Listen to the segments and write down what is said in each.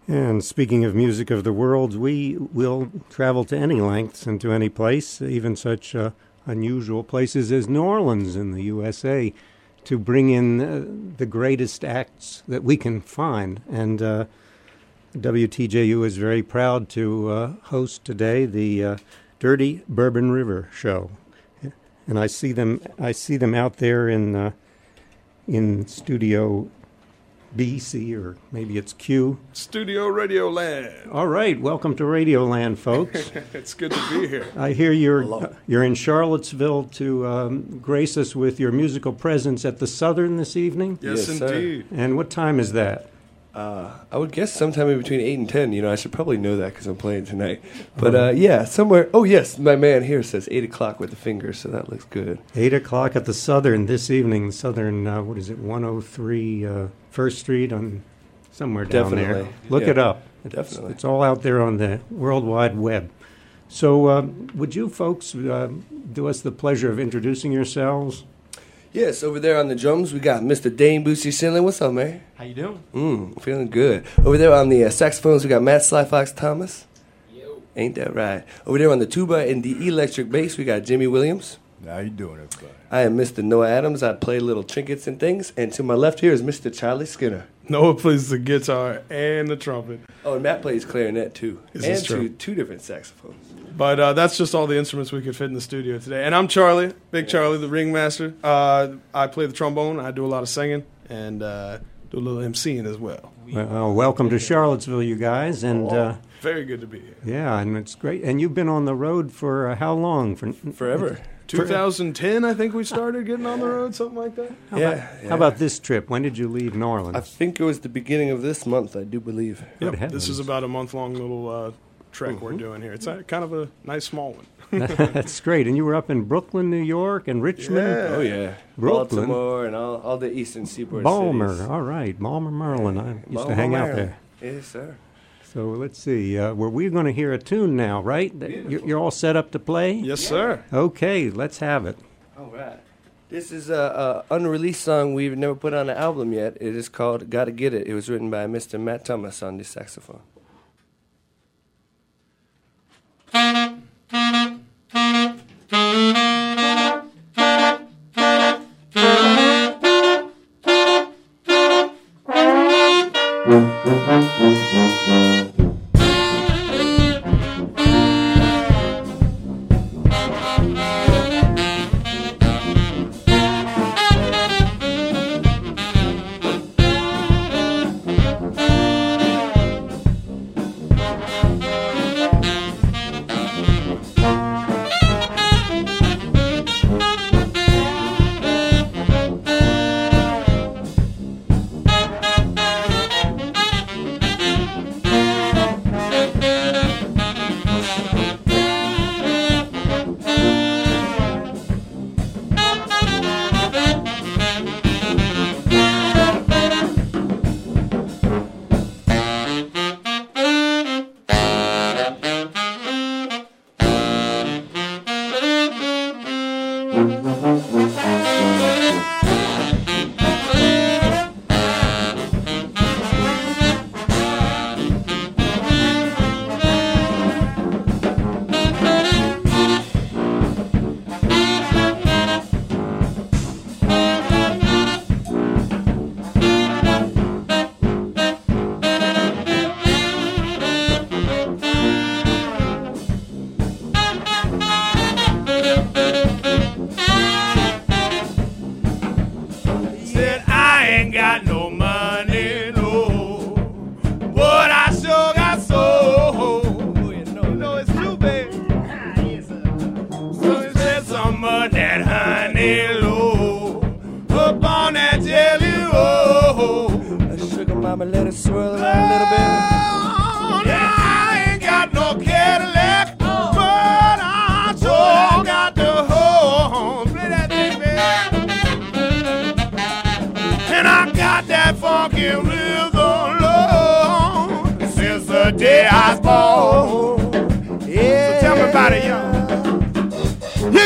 And speaking of music of the world, we will travel to any lengths and to any place, even such unusual places as New Orleans in the USA, to bring in the greatest acts that we can find. And WTJU is very proud to host today the Dirty Bourbon River Show. And I see them out there in Studio BC, or maybe it's Q. Studio Radio Land. All right, welcome to Radio Land, folks. It's good to be here. I hear you're in Charlottesville to grace us with your musical presence at the Southern this evening? Yes, indeed. And what time is that? I would guess sometime in between 8 and 10. You know, I should probably know that because I'm playing tonight. But, yeah, somewhere. Oh, yes, my man here says 8 o'clock with the fingers, so that looks good. 8 o'clock at the Southern this evening. Southern, 103 First Street on somewhere down there. Look it up. Definitely. It's all out there on the World Wide Web. So would you folks do us the pleasure of introducing yourselves? Yes, over there on the drums, we got Mr. Dane Boosie Sinley. What's up, man? How you doing? Feeling good. Over there on the saxophones, we got Matt Sly Fox Thomas. Yo. Ain't that right? Over there on the tuba and the electric bass, we got Jimmy Williams. How you doing, everybody? I am Mr. Noah Adams. I play little trinkets and things. And to my left here is Mr. Charlie Skinner. Noah plays the guitar and the trumpet. Oh, and Matt plays clarinet, too. Is this true? Two different saxophones. But that's just all the instruments we could fit in the studio today. And I'm Charlie, Big Charlie, the ringmaster. I play the trombone. I do a lot of singing and do a little emceeing as well. Well, welcome to Charlottesville, you guys. And very good to be here. Yeah, and it's great. And you've been on the road for how long? Forever. 2010, I think we started getting on the road, something like that. How about this trip? When did you leave New Orleans? I think it was the beginning of this month, I do believe. Yep. This is about a month-long little trek we're doing here. It's kind of a nice small one. That's great. And you were up in Brooklyn, New York, and Richmond? Yeah. Oh, yeah. Brooklyn. Baltimore and all the eastern seaboard Balmer. cities. All right. Balmer, Maryland. I used Balmer, to hang out Maryland. there. Yes, sir. So let's see. We're going to hear a tune now, right? You're all set up to play? Yes, sir. Okay, let's have it. All right. This is a unreleased song we've never put on an album yet. It is called Gotta Get It. It was written by Mr. Matt Thomas on the saxophone. Yeah. So tell me about it, y'all. You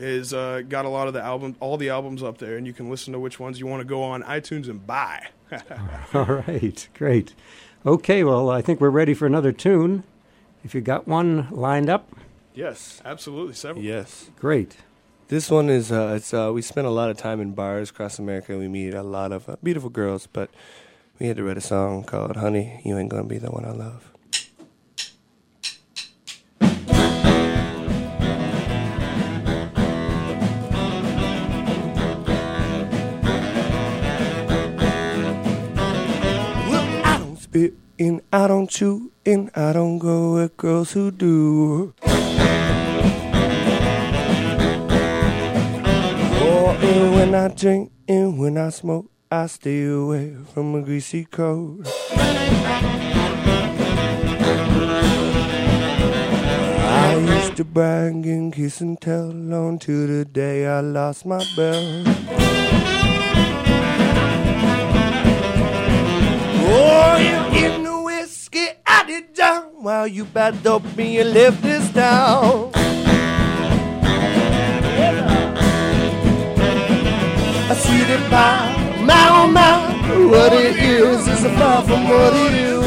is got a lot of all the albums up there, and you can listen to which ones you want to go on iTunes and buy. All right, great. Okay, well, I think we're ready for another tune. If you got one lined up, Yes. Absolutely, several. Yes. great. This one is, we spent a lot of time in bars across America. We meet a lot of beautiful girls, but we had to write a song called Honey, You Ain't Gonna Be the One I Love. Well, I don't spit and I don't chew and I don't go with girls who do. And when I drink and when I smoke, I stay away from a greasy coat. I used to brag and kiss and tell on to the day I lost my belt. Oh, you getting the whiskey out it down while you bad dope me and left this down. I see the pie, my, what it is far from what it is.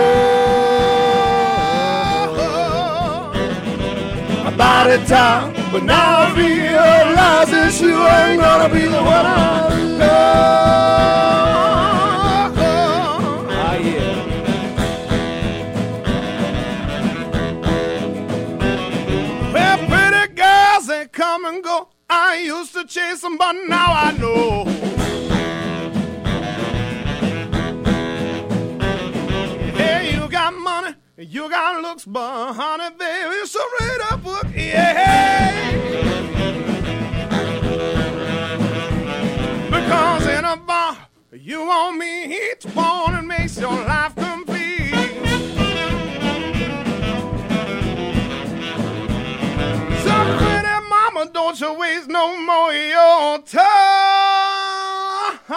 About the time, but now I realize that you ain't gonna be the one I love. Ah, yeah. Well, pretty girls, they come and go. I used to chase them, but now I know. Hey, you got money, you got looks, but honey, baby, you're so right up book, yeah. Because in a bar, you want me each one, it makes your life complete. Don't you waste no more of your time,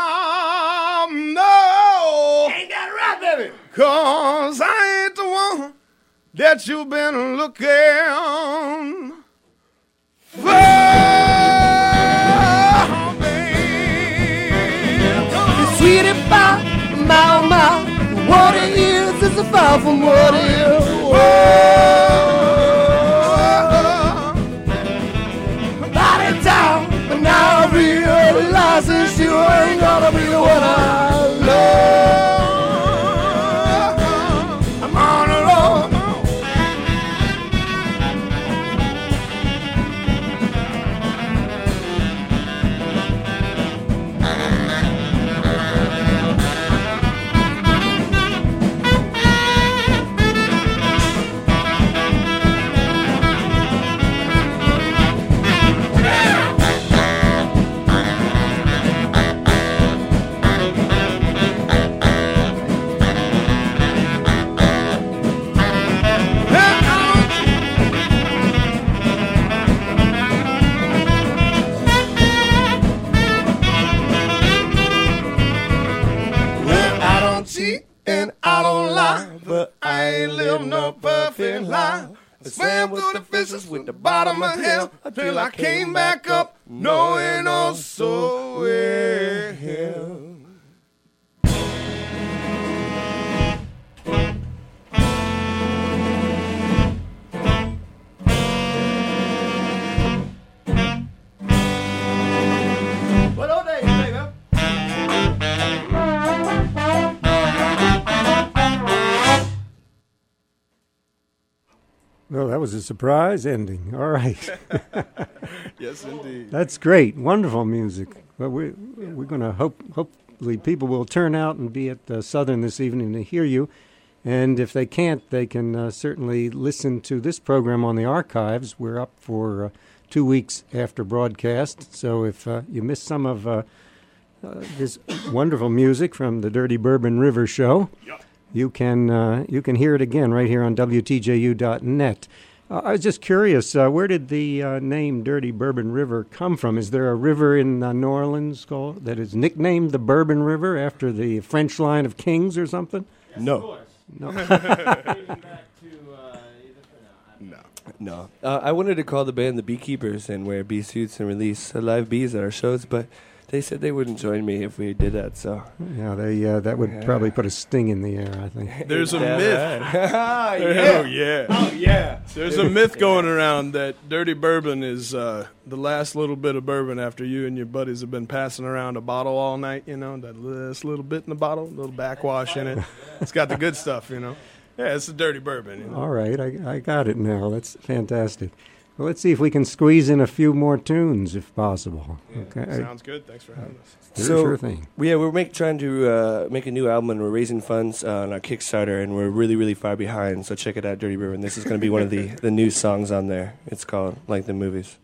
no. Ain't that right, baby? 'Cause I ain't the one that you've been looking for, baby. The sweetie pie, my, what it is a far from what it is. Whoa. But now I realize that you ain't gonna be the one I love. I'm on a roll. And I don't lie, but I ain't live no perfect life. I swam through the fishes with the bottom of hell until I came back up, knowing oh so well. Well, that was a surprise ending. All right. Yes, indeed. That's great. Wonderful music. Well, we're going to hopefully people will turn out and be at Southern this evening to hear you. And if they can't, they can certainly listen to this program on the archives. We're up for 2 weeks after broadcast. So if you missed some of this wonderful music from the Dirty Bourbon River Show, Yep. you can hear it again right here on WTJU.net. I was just curious, where did the name Dirty Bourbon River come from? Is there a river in New Orleans that is nicknamed the Bourbon River after the French line of kings or something? No. No. No. No. I wanted to call the band the Beekeepers and wear bee suits and release live bees at our shows, but they said they wouldn't join me if we did that, so. Yeah, that would probably put a sting in the air, I think. There's a myth. Right. Oh, yeah. Oh, yeah. There's a myth going around that Dirty Bourbon is the last little bit of bourbon after you and your buddies have been passing around a bottle all night, that last little bit in the bottle, a little backwash in it. It's got the good stuff, Yeah, it's a Dirty Bourbon. All right, I got it now. That's fantastic. Well, let's see if we can squeeze in a few more tunes, if possible. Yeah, Okay. sounds good. Thanks for having us. Sure thing. We're trying to make a new album, and we're raising funds on our Kickstarter, and we're really, really far behind. So check it out, Dirty Bourbon. This is going to be one of the new songs on there. It's called Like the Movies.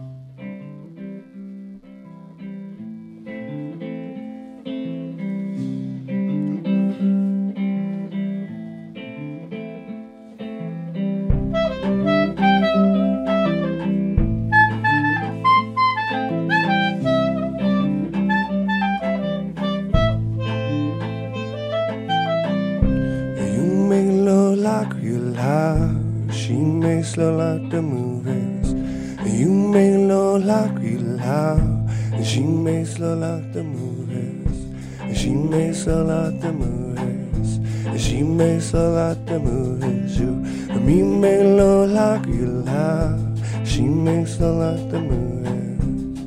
Slow like the movies. You make love like real loud, and she makes love like the movies. And she makes love like the movies. And she makes love like the movies. You and me make love like real loud. She makes love like the movies.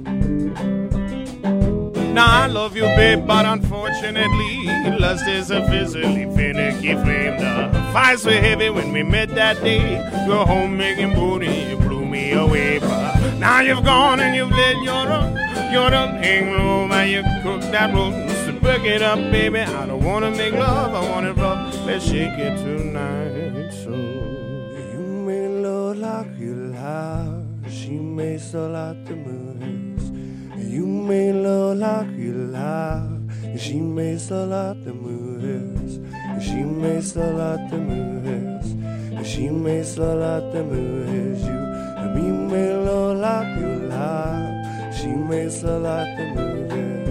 Now I love you, babe, but unfortunately, lust is a physically finicky flame. The fights were heavy when we met that day. Your homemaking booty, you blew me away. But now you've gone and you've let your hang low while you cook that roast. So break it up, baby. I don't wanna make love, I want it rough. Let's shake it tonight. So you make love like you loud. She makes love like the movies. You make love like you loud, and she makes love like the movies. And she makes love like the movies. And she makes love like the movies. You and me make love like you loud. She makes love like the movies.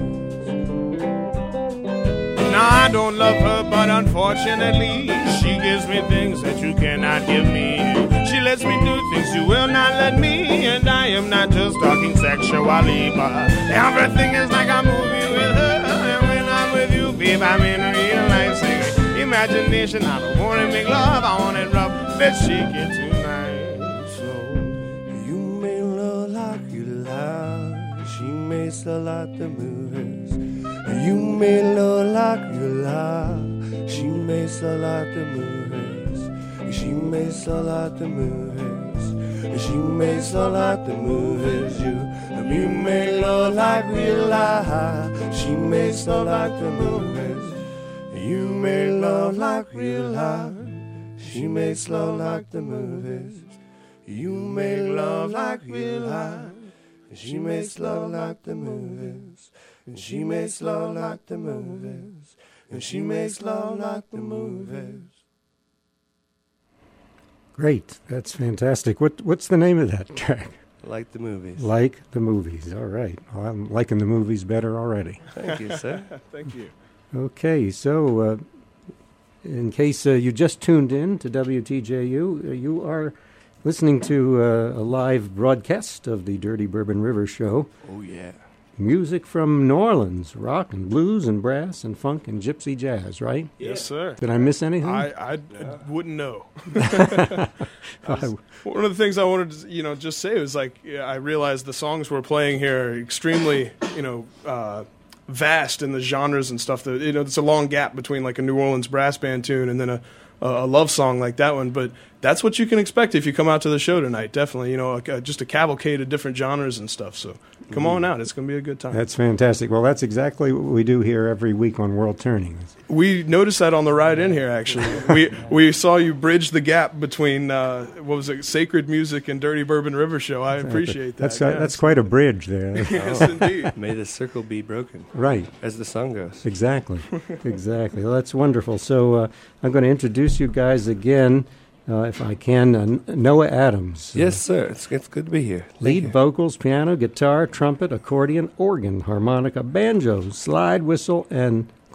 now I don't love her, but unfortunately, she gives me things that you cannot give me. She lets me do things you will not let me, and I am not just talking sexually, but everything is like a movie with her. And when I'm with you, babe, I'm in real life singing imagination. I don't want to make love, I want it rough. Let's shake it tonight. So you make love like you loud. She makes love like the movies. You make love like you loud. She makes love like the movies. She makes love like the movies. She makes love like the movies. You make love like real loud. She makes love like the movies. You make love like real loud. She makes love like the movies. You make love like real loud. She makes love like the movies. And she makes love like the movies. And she makes love like the movies. Great. That's fantastic. What's the name of that track? Like the movies. Like the movies. All right. Well, I'm liking the movies better already. Thank you, sir. thank you. Okay. So, in case you just tuned in to WTJU, you are listening to a live broadcast of the Dirty Bourbon River Show. Oh, yeah. Music from New Orleans, rock and blues and brass and funk and gypsy jazz, right? Yes, sir. Did I miss anything? I wouldn't know. One of the things I wanted to, just say was I realized the songs we're playing here are extremely, vast in the genres and stuff. That it's a long gap between like a New Orleans brass band tune and then a love song like that one. But that's what you can expect if you come out to the show tonight. Definitely, just a cavalcade of different genres and stuff. So come on out. It's going to be a good time. That's fantastic. Well, that's exactly what we do here every week on World Turning. We noticed that on the ride in here, actually. we saw you bridge the gap between, Sacred Music and Dirty Bourbon River Show. I appreciate that. That's quite a bridge there. Yes, indeed. May the circle be broken. Right. As the song goes. Exactly. Well, that's wonderful. So I'm going to introduce you guys again, if I can. Noah Adams. Yes, sir. It's good to be here. Lead vocals, piano, guitar, trumpet, accordion, organ, harmonica, banjo, slide whistle, and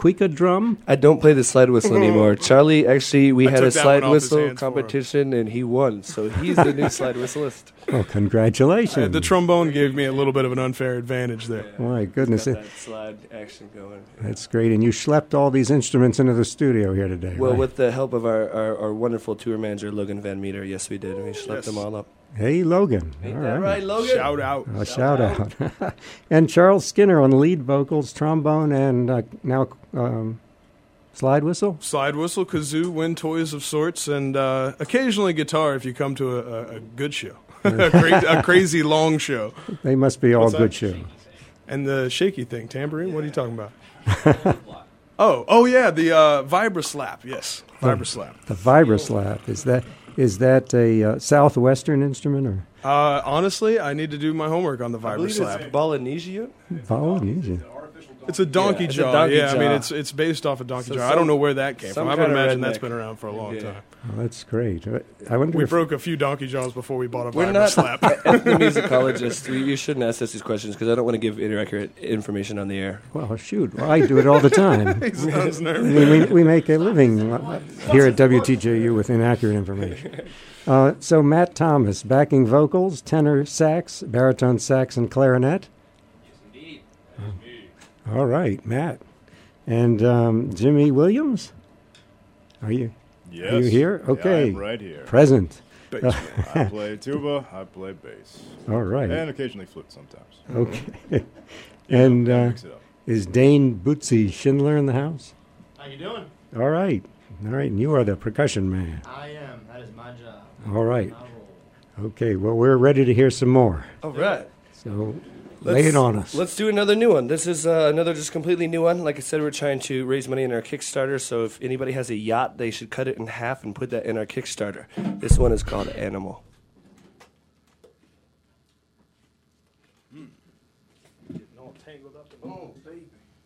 Cuica drum? I don't play the slide whistle anymore. Charlie, actually, we I had took a that slide one off his whistle hands for him. competition, and he won. So he's the new slide whistleist. Oh, congratulations. The trombone gave me a little bit of an unfair advantage there. My goodness. Got that slide action going. That's great. And you schlepped all these instruments into the studio here today, Well, right? with the help of our wonderful tour manager, Logan Van Meter, yes, we did. We schlepped Yes. them all up. Hey, Logan. Ain't All that right. right, Logan? Shout out. A shout out. And Charles Skinner on lead vocals, trombone, and now slide whistle? Slide whistle, kazoo, wind toys of sorts, and occasionally guitar if you come to a good show. a crazy long show. They must be all What's that? good shows. And the shaky thing, tambourine, what are you talking about? oh yeah, the vibra slap, yes. Vibra slap. The Vibraslap, is that a southwestern instrument or Honestly, I need to do my homework on the I vibra believe slap. it's Polynesian. Polynesian? It's a donkey It's a jaw. donkey yeah, I mean jaw. it's based off a donkey So jaw. I some- don't know where that came from. some I would kinda imagine that's redneck. been around for a long Yeah. time. Oh, that's great. I wonder We if broke a few donkey jaws before we bought a We're vibra not slap. ethnomusicologists. You shouldn't ask us these questions because I don't want to give inaccurate information on the air. well, shoot, well, I do it all the time. He sounds I nervous. mean, we make a living here at WTJU with inaccurate information. So Matt Thomas, backing vocals, tenor sax, baritone sax, and clarinet. All right, Matt. And Jimmy Williams? Are you Yes. Are you here? Okay. I'm right here. present? Bass. I play tuba, I play bass, All right. and occasionally flute sometimes. Okay. Yeah, And mix it up. is Dane Bootsy Schindler in the house? How you doing? All right. All right. And you are the percussion man. I am. That is my job. All right. I roll. Okay. Well, we're ready to hear some more. All right. So lay it on us. Let's do another new one. This is another just completely new one. Like I said, we're trying to raise money in our Kickstarter. So if anybody has a yacht, they should cut it in half and put that in our Kickstarter. This one is called Animal. Getting all tangled up in Oh, baby.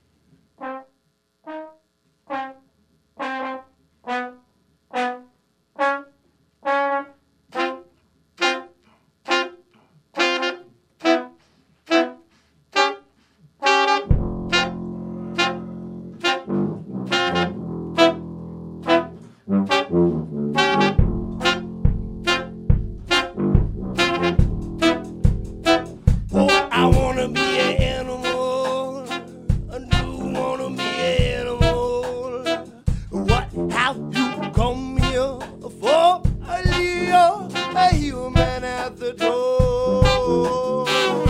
Oh, I wanna be an animal. I do wanna be an animal. What have you come here for? A human at the door.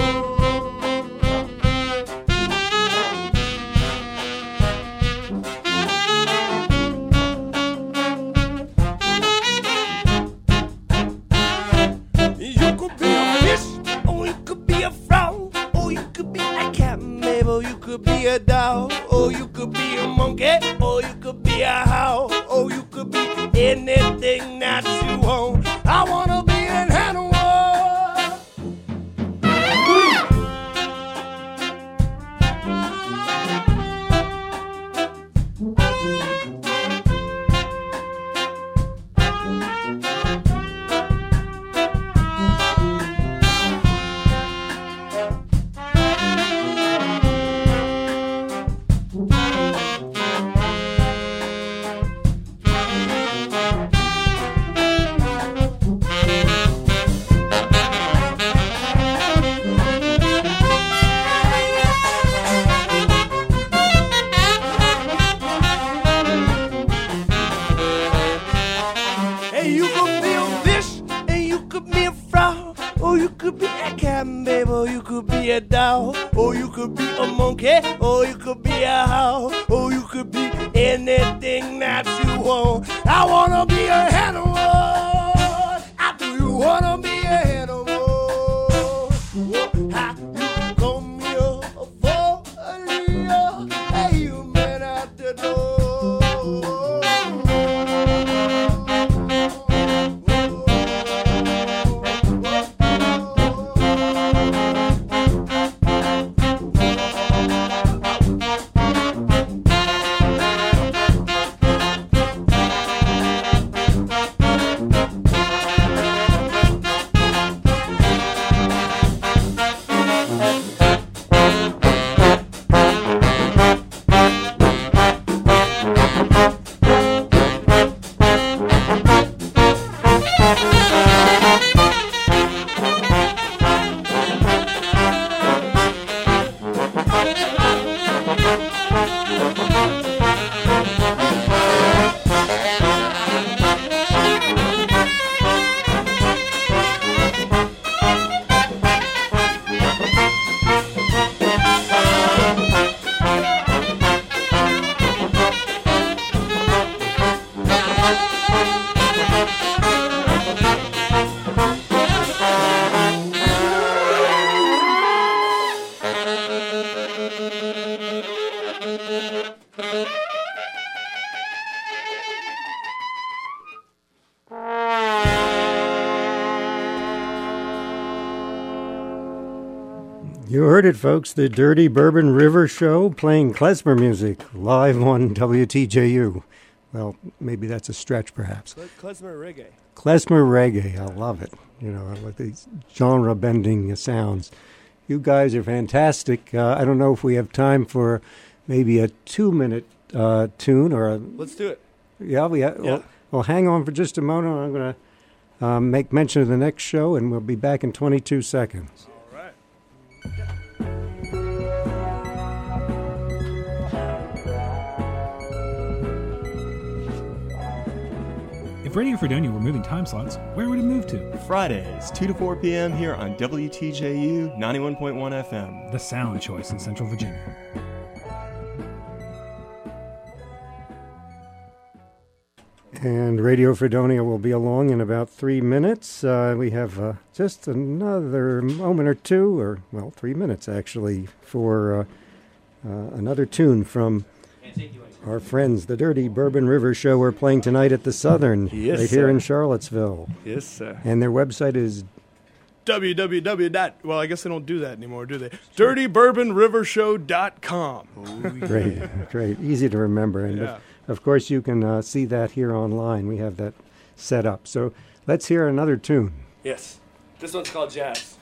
You could be a fish, or you could be a frog, or you could be a cat, maybe, or you could be a dog, or you could be a monkey, or you could be a owl, or you could be anything that you want. I wanna be an animal. Hey, you could be a fish, and you could be a frog, or you could be a cat, baby, or you could be a dog, or you could be a monkey, or you could be a owl, or you could be anything that you want. I wanna be an animal. I do you wanna be an animal? How you come here for a human at the door? You heard it, folks. The Dirty Bourbon River Show playing klezmer music live on WTJU. Well, maybe that's a stretch, perhaps. Klezmer reggae. Klezmer reggae. I love it. You know, I like these genre-bending sounds. You guys are fantastic. I don't know if we have time for maybe a 2-minute tune or a... Let's do it. Yeah, well, hang on for just a moment. I'm going to make mention of the next show, and we'll be back in 22 seconds. All right. If Radio Fredonia were moving time slots, where would it move to? Fridays, 2 to 4 p.m. here on WTJU 91.1 FM. The sound choice in Central Virginia. And Radio Fredonia will be along in about 3 minutes. We have just another moment or two, or, well, 3 minutes actually, for another tune from our friends, the Dirty Bourbon River Show. We're playing tonight at the Southern, Yes, right here sir. in Charlottesville. Yes, sir. And their website is www. Well, I guess they don't do that anymore, do they? DirtyBourbonRivershow.com. great, easy to remember. And Yeah. of course, you can see that here online. We have that set up. So let's hear another tune. Yes. This one's called Jazz.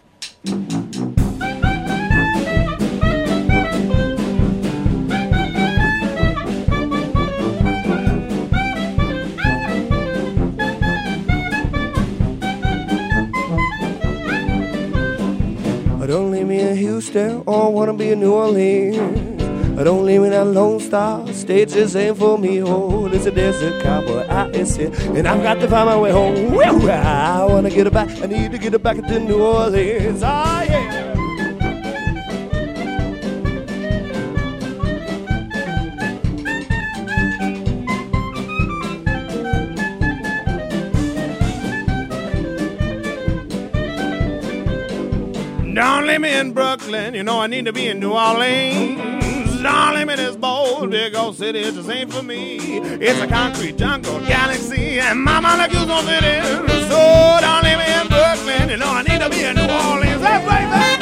Don't leave me in Houston or wanna be in New Orleans. Don't leave me in that Lone Star State, just ain't for me. Oh, it's a desert cowboy, I is here, and I've got to find my way home. Woo! I wanna get it back, I need to get it back to New Orleans. Ah, yeah. Don't leave me in Brooklyn, you know I need to be in New Orleans. Don't leave me in this bold big old city, it just ain't for me. It's a concrete jungle galaxy, and mama like you don't fit in. So don't leave me in Brooklyn, you know I need to be in New Orleans. That's right, baby.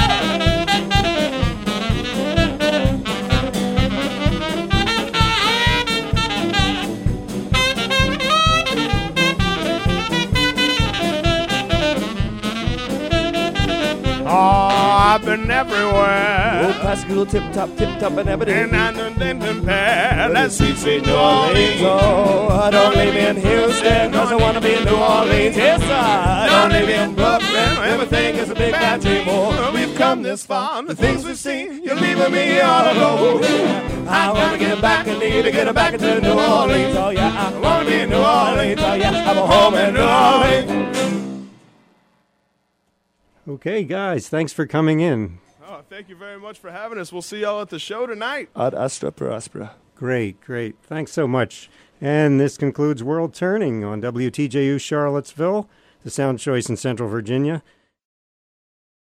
Oh, I've been everywhere. Oh, classical tip top, and everything. And I done been compared. Let's see, New Orleans. Oh, don't leave me in Houston, cause I wanna be in New Orleans. Yes, sir. Don't leave me in Brooklyn. Everything is a big bad dream. Oh, We've come this far, the things we've seen. You're leaving me all alone. I wanna get back, I need to get back to New Orleans. Oh, yeah, I wanna be in New Orleans. Oh, yeah, I'm a home in New Orleans. Okay, guys, thanks for coming in. Oh, thank you very much for having us. We'll see y'all at the show tonight. Ad astra per aspera. Great. Thanks so much. And this concludes World Turning on WTJU Charlottesville, the sound choice in Central Virginia.